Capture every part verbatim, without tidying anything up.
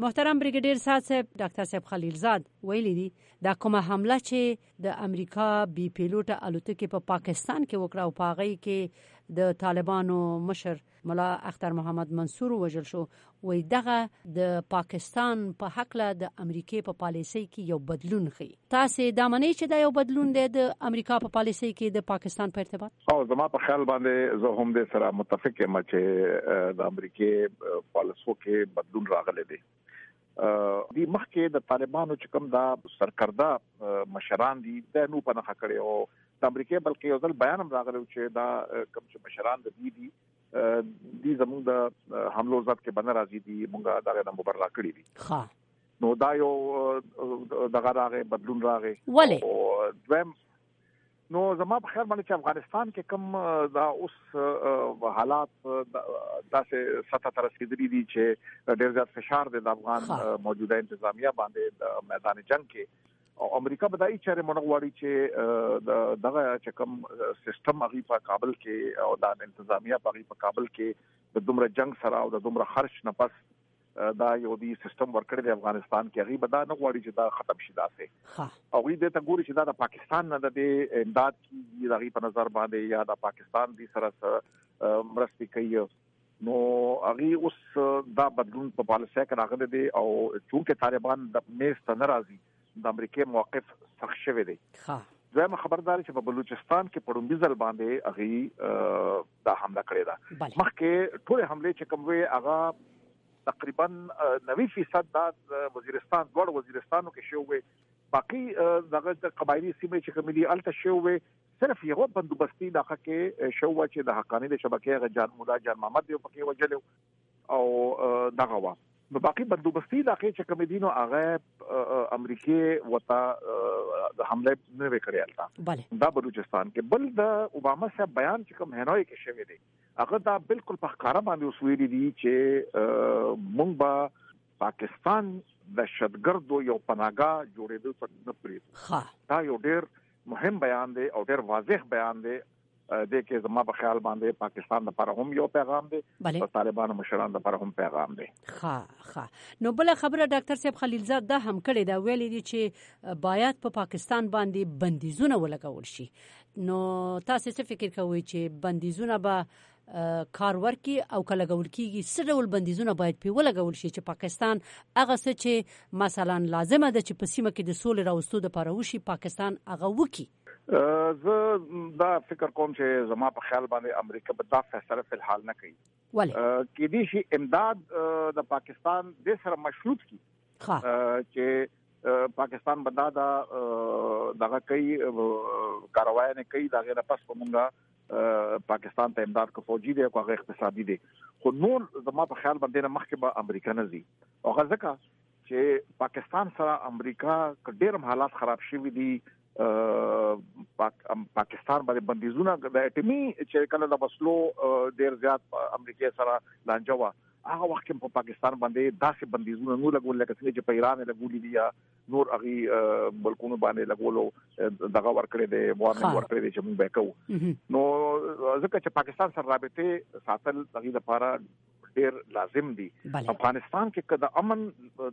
محترم بریګیډیر سعد صاحب، ډاکټر صاحب خلیلزاد ویلي دي دا کومه حمله چې د امریکا بي پیلوټه الوتکې په پاکستان کې وکړه او په هغې کې د طالبانو مشر ملا اختر محمد منصور وژل شو، وایي دغه د پاکستان په حقله د امریکې په پالیسۍ کې یو بدلون ښیي. تاسې دا منئ چې دا یو بدلون دی د امریکا په پالیسۍ کې د پاکستان په ارتباط؟ او زما په خیال باندې زه هم دې سره متفق یم چې د امریکې پالیسو کې بدلون راغلی دی. دی مخکې د طالبانو چې کوم دا سرکرده مشران دي د نو په نخښه کړي او د امریکې بلکې یو ځل بیان هم راغلی چې دا کوم چې مشران د دي دي دي زموږ د حملو ځد کې بنه راځي دي موږ دا غو مبرلا کړی دي. ها نو دا یو دغه راغی بدلون راغی. ولې دویم نو زما په خیال باندې چې افغانستان کې کوم دا اوس حالات داسې سطح ته رسیدلي دي چې ډېر زیات فشار دی د افغان موجوده انتظامیه باندې د میدان جنگ کې او امریکا بدایي چیرې مونږ چې دغه چې کوم سیستم هغه په کابل کې او د انتظامیه په کابل کې د دومره جنگ سره او د دومره خرچ نه پس دا یو دی سیستم ورکړی دی افغانستان کې هغه بدا نه غواړي چې دا ختم شي داسې او هغه د ته ګوري چې دا د پاکستان نه د امداد کی دغه په نظر باندې یا د پاکستان دی سره مرستې کوي. نو هغه اوس دا بدلون په پالیسي کې راغلی دی او چې طالبان د میز ته ناراضي د امریکای موقف سخت شوی دی. زما خبرداري چې په بلوچستان کې پړومبي ځل باندې هغه دا حمله کړې ده. مخکې ټول حمله چې کوم وی هغه تقریبا نوي فیصد د وزیرستان ګوړ وزیرستانو کې شوی، باقي دغه قبایلی سیمې چې کوم دي الته شوی صرف یو بندوبستي دغه کې شوی چې د حقانی د شبکې غجان مولا جان محمد یو پکې وجلو او دغه وا نو باقي بندوبستي دغه چې کوم دي نو هغه امریکای وتا حمله نه وکړي الته دا بلوچستان کې. بل د اوباما صاحب بیان چې کوم هنوي کې شوی دی هغه دا بالکل په ښکارا باندې وسوي دي چې مونږ به پاکستان د شتګردو یو پناهګاه جوړېدو څخه نه پریږدو. دا یو ډېر مهم بیان دی او ډېر واضح بیان دی د کې زما په خیال باندې پاکستان لپاره هم یو پیغام دی او طالبانو مشرانو لپاره هم پیغام دی. ها ها نو بل خبره ډاکټر صاحب خلیلزاد دا هم کړی دا ویلي دي چې باید په پاکستان باندې بندیزونه ولګول شي. نو تاسو څه فکر کوئ چې بندیزونه به کار ورکي او کله لګول کیږي څه ډول بندیزونه باید په ولګول شي چې پاکستان هغه څه چې مثلا لازمه ده چې په سیمه کې د سولې راوستو لپاره وشي پاکستان هغه وکي؟ زه دا فکر کوم چې زما په خیال باندې امریکا به دا فیصله په الحال نه کوي. ولې کې دي شي امداد د پاکستان د سره مشروط کی چې پاکستان بدا دا دغه کوي کاروای نه کوي دا غیر پس کومه پاکستان ته امداد کو فوجي دی او اقتصادي دی. خو نور زما په خیال باندې مخکې به امریکا نه زی او غزکه چې پاکستان سره امریکا ډېر حالات خراب شوي دي. پاکستان باندې بندیزونه د اټمی چې کله د وسلو ډېر زیات امریکا سره لانجوا هغه وخت په پاکستان باندې داسې بندیزونه نو لګول لکه څنګه چې په ایران لګولې دي یا نور هغه بلکونو باندې لګولو دغه ورکړې دي وارننګ ورکړې دي چې موږ به کوو. نو ځکه چې پاکستان سره رابطه ساتل دغه لپاره ډېر لازم دي. افغانستان کې کله امن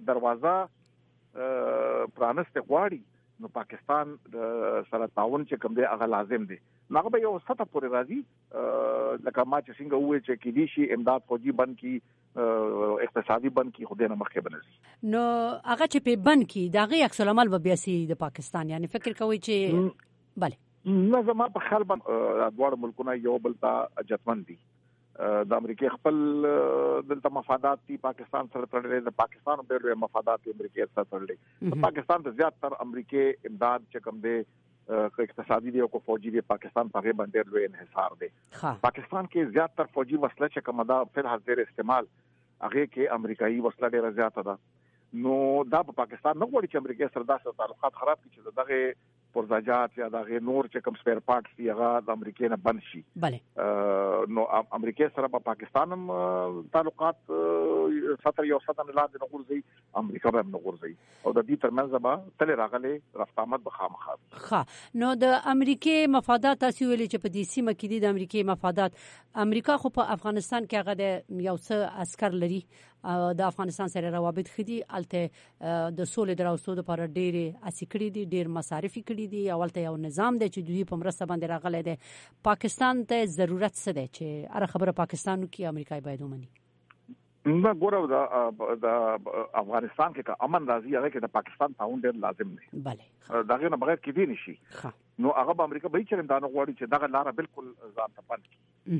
دروازه پرانست غواړي نو پاکستان سره تعاون چې کوم دی هغه لازم دی. هغه به یو سطح پورې راځي لکه ما چې څنګه وې چې کې دي شي امداد فوجي بند کی اقتصادي بند کی خو دې نه مخکې بنځي نو هغه چې په بند کی دغه عکس العمل به بیاسي د پاکستان یعنی فکر کوي چې bale نه زما په خیال باندې دوه ملکونه یو بل ته اجتمن دي. د امریکای خپل دلته مفادات دي پاکستان سره تړلې د پاکستان په مفادات امریکای سره تړلې. پاکستان ته زیاتره امریکای امداد چې کوم دی اقتصادي دی او کو فوجي دی پاکستان په باندې لوی انحصار دی. پاکستان کې زیاتره فوجي وسله چې کوم دا په حاضر استعمال هغه کې امریکایي وسله ډیره زیاته ده. نو دا په پاکستان نه غواړي چې امریکای سره داسې تعلقات خراب کړي چې دغه پرزاجات یا دغه نور چې کوم سپیر پارټس دی هغه د امریکای نه بند شي. bale نو امریکای سره په پاکستان هم تعلقات ستر یو ستر لاندې نغورځي امریکا به نغورځي او د دې ترمنځ به تل راغلي رفتامت به خامخا. ښه نو د امریکای مفادات تاسو ویلي چې په دې سیمه کې دي د امریکای مفادات. امریکا خو په افغانستان کې هغه د یو څه عسكر لري د افغانستان سره روابط خدي الته د سولې دراوستو لپاره ډېر اسیکړي دي ډېر مصارفي کړي دي اولته یو نظام دی چې دوی په مرسته باندې راغلی دی. پاکستان ته ضرورت څه دی چې هر خبره پاکستان کې امریکای باید ومني؟ نو ګورو د د افغانستان کې امن راځي هغه کې د پاکستان تعاون ډېر لازم دی. بله داغه نه بغیر کې دی نشي. نو هغه به امریکا به چې دا نه غواړي چې دغه لار بالکل ځان ته پند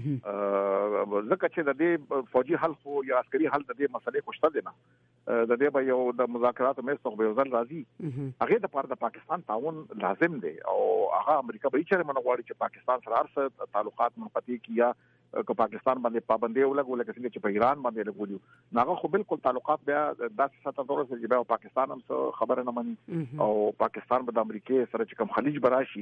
کړي. ځکه چې د دې فوجي حل خو یا عسکري حل د دې مسلې خوشته دي نه. د دې به یو د مذاکراتو مېستو به ځل راځي. هغه د پاره د پاکستان تعاون لازم دی او هغه امریکا به چې نه غواړي چې پاکستان سره هر تعلقات منقطع کړي یا که پاکستان باندې پابندي ولګول لکه څنګه چې په ایران باندې لګولیو ناغه خو بالکل تعلقات بیا داسې ساته دور سره چې بیا پاکستان هم خبره نه مني او پاکستان به د امریکای سره چې کوم خلیج براشي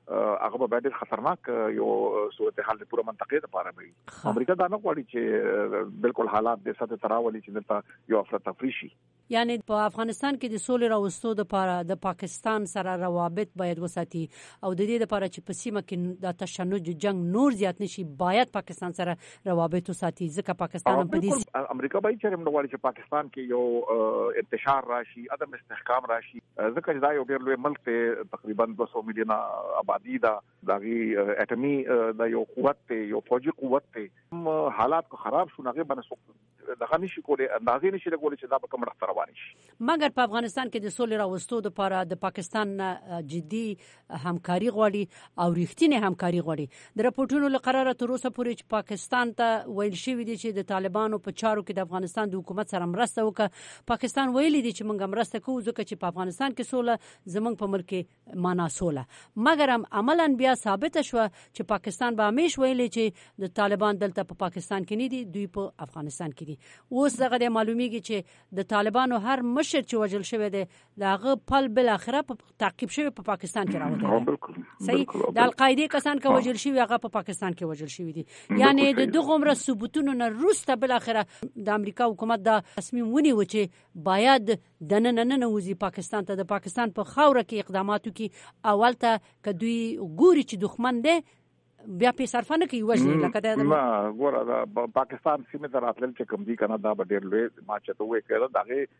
هغه به ډېر خطرناک یو صورتحال د پوره منطقې لپاره وي. امریکا دا نه غواړي چې بالکل حالات د ساته تراولي چې دلته یو افراطفری شي. یعنی په افغانستان کې د سولې راوستو لپاره د پاکستان سره روابط باید وساتي او د دې لپاره چې په سیمه کې د تشنج جنگ نور زیات نشي باید پاکستان سره روابط وساتي ځکه پاکستان په دې امریکا به چې موږ غواړو چې پاکستان کې یو انتشار راشي عدم استحکام راشي ځکه چې دا یو ډېر لوی ملک دی تقریبا دوه سوه میلیونه آبادی دا دغه اټمی د یو قوت دی یو فوجي قوت دی. حالات کو خراب شو هغه باندې دغه نشي کولای اندازې نشي لګولای چې دا به کوم رخت روان شي. مګر په افغانستان کې د سولې راوستو لپاره د پاکستان جدي همکاري غواړي او ریښتینی همکاري غواړي. د راپورټونو لقراره تر اوسه پورې چې پاکستان ته ویل شوی دی چې د طالبانو په چارو کې د افغانستان د حکومت سره مرسته وکړي. پاکستان ویلي دی چې موږ مرسته کوو ځکه چې په افغانستان کې سوله زمونږ په ملک کې معنا سوله. مګر هم عملاً بیا ثابت شو چې پاکستان به همیش ویلي چې د طالبان دلته په پاکستان کې نه دي دوی په افغانستان کې دي. اوس دغه د معلومیږي چې د طالبانو هر مشر چې وژل شوی دی دغه پل بل اخره په تعقیب شوی په پاکستان کې راوته. صحیح د القاعده کسان کې وژل شوی هغه په پاکستان کې وژل شوی دي. یعنی د دغه عمر ثبوتونو نه روسته بل اخره د امریکا حکومت دا تصمیم ونیو چې باید د نن نن نوځي پاکستان ته د پاکستان په خاوره کې اقداماتو کې اولته کدوې ګوري چې دښمن دی بیا په صرفانه کې وژني لکه دا ما ګوره دا پاکستان سیمه ته راتلل چې کوم دي کنه دا به ډېر لوی ما چې ته وې کړه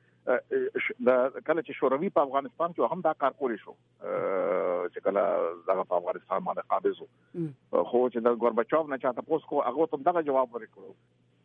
داغه د کله چې شوروي په افغانستان کې هم دا کار کولی شو چې کله دغه په افغانستان باندې قابض وو خو چې د ګورباچوف نه چاته پوس کو هغه ته دغه جواب ورکړو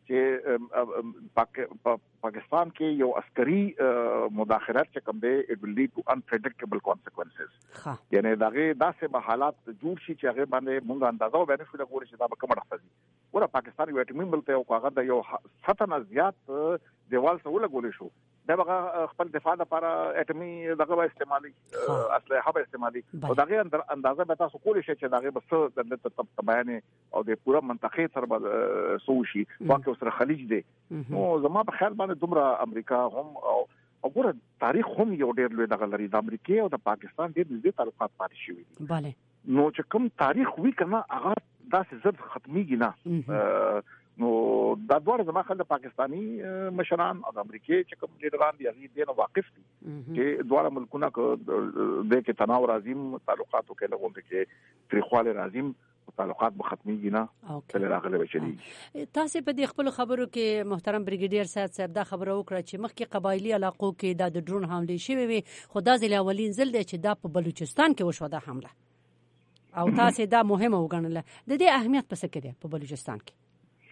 چې پاکستان کې یو عسکري مداخلت چې کوم دی it will lead to unpredictable consequences. یعنی دغه داسې به حالات جوړ شي چې هغه باندې موږ اندازو باندې شو د ګوري چې دا به کومه راځي. ورته پاکستان یو ټیم ملته او هغه د یو ستنه زیات دیوال سره ولګول شو دا به خپل دفاع لپاره اټمی دغه استعمالي اسلحه به استعمالي او دغه اندازه به تاسو کولی شئ چې دغه بس د بیان او د پوره منطقې سره به سوشي واکه سره خلیج دی. نو زما په خیال باندې دومره امریکا هم او وګوره تاریخ هم یو ډېر لوی دغه لري د امریکا او د پاکستان ډېر نږدې تعلقات پاتې شوي دي. bale نو چې کوم تاریخ وی کنه هغه داسې زړه ختميږي نه. نو دا دوه زما خل د پاکستانی مشران او د امریکای چې کوم لیډران دي هغه دې نو واقف دي چې دوه ملکونه کو د کې تناو راځم تعلقاتو کې لګون کې تاریخواله راځم تعلقات به ختميږي نه کله راغله بچي. تاسو په دې خپل خبرو کې محترم بریګیډیر صاحب صاحب دا خبره وکړه چې مخکې قبایلی علاقو کې د ډرون حمله شوې وي خدا ځل اولین ځل دی چې دا په بلوچستان کې وشو دا حمله او تاسو دا مهمه وګڼله د دې اهمیت پس کې دی په بلوچستان کې.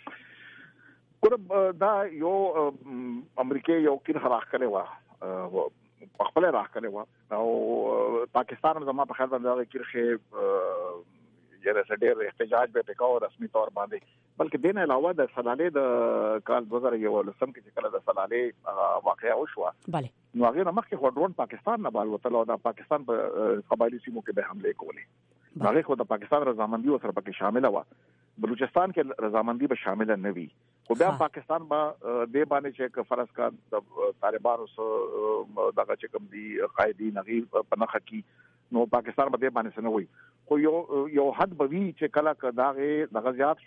قرب دا یو امریکای یو کین خراخ کړي وا خپل راخ کړي وا او پاکستان زما په خیال باندې دا کیرخه یره سډیر احتجاج به وکاو رسمي تور باندې بلکې دین علاوه د سلالې د کال دوه هزار یو لسم کې کله د سلالې واقعیا وشو bale نو هغه مخکې خو ډرون پاکستان نه بال وتلو دا پاکستان په قبایلی سیمو کې به حمله کولې هغه خو د پاکستان رضامندي سره پکې شامل و. بلوچستان کې رضامندي به شامل نه وي خو بیا پاکستان با د باندې چې فرض کا د طالبانو سره دغه چې کوم دي قائدین غي په نخ کې نو پاکستان به باندې سره وي خو یو یو حد به وی چې کله دغه دغه زیات شو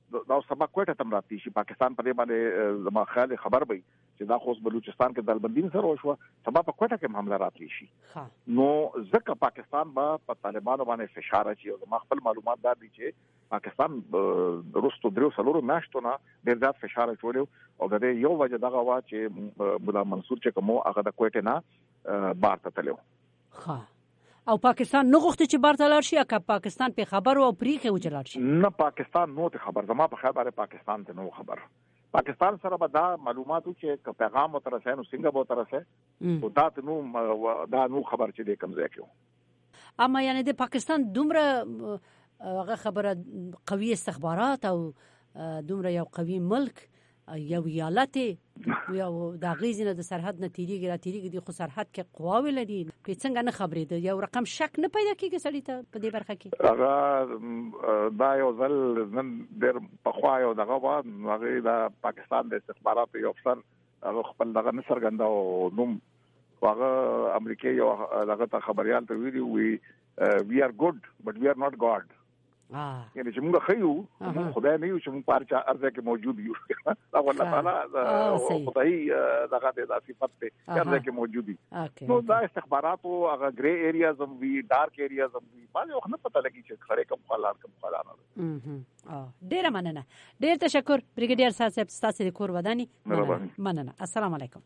دا سبا کوټه تم راتلی شي پاکستان په دې باندې زما خیال خبر وي چې دا خو بلوچستان کې دالبندین سره وشو سبا په کوټه کې حمله راتلی شي نو ځکه پاکستان با په طالبانو باندې فشار اچي او زما خپل معلومات دا دي چې پاکستان روستو درو سلورو میاشتونه ډېر زیات فشار اچولیو او د یو وجه دغه وا چې مولا منصور چې کوم هغه د کوټه نه بار ته تلو ها او پاکستان نو غوښته چې بار ته لاړ شي که پاکستان په خبر او پریخه وجلار شي نه پاکستان نو ته خبر زما په خبره پاکستان ته نو خبر پاکستان سره به دا معلوماتو چې پیغام او ترسه نو څنګه به ترسه او دا نو دا نو خبر چې د کوم ځای کې اما یعنی د پاکستان دومره هغه خبره قوي استخبارات او دومره یو قوي ملک یو ایالت یو د غیزنه د سرحد نه تیریږي را تیریږي د خو سرحد کې قواوی لري په څنګه نه خبرې ده یو رقم شک نه پیدا کیږي سړی ته په دې برخه کې هغه دا یو ځل نن ډېر په خوا یو دغه وا هغه د پاکستان د استخباراتو یو افسر هغه خپل دغه نسرګنده او نوم هغه امریکای یو دغه ته خبريال ته ویلي وی وی آر ګډ بټ وی آر ناٹ ګاډ یعنی چې موږ خیو موږ خدای نه یو چې موږ پارچا ارزه کې موجود یو دا الله تعالی خدای دغه د صفات په ارزه کې موجود دي نو دا استخبارات او هغه ګری ایریاز هم وی ډارک ایریاز هم وی باندې خو نه پته لګي چې خره کوم خلار کوم خلانه اه ډیر مننه ډیر تشکر بریګیډیر صاحب تاسو د کور ودانی مننه السلام علیکم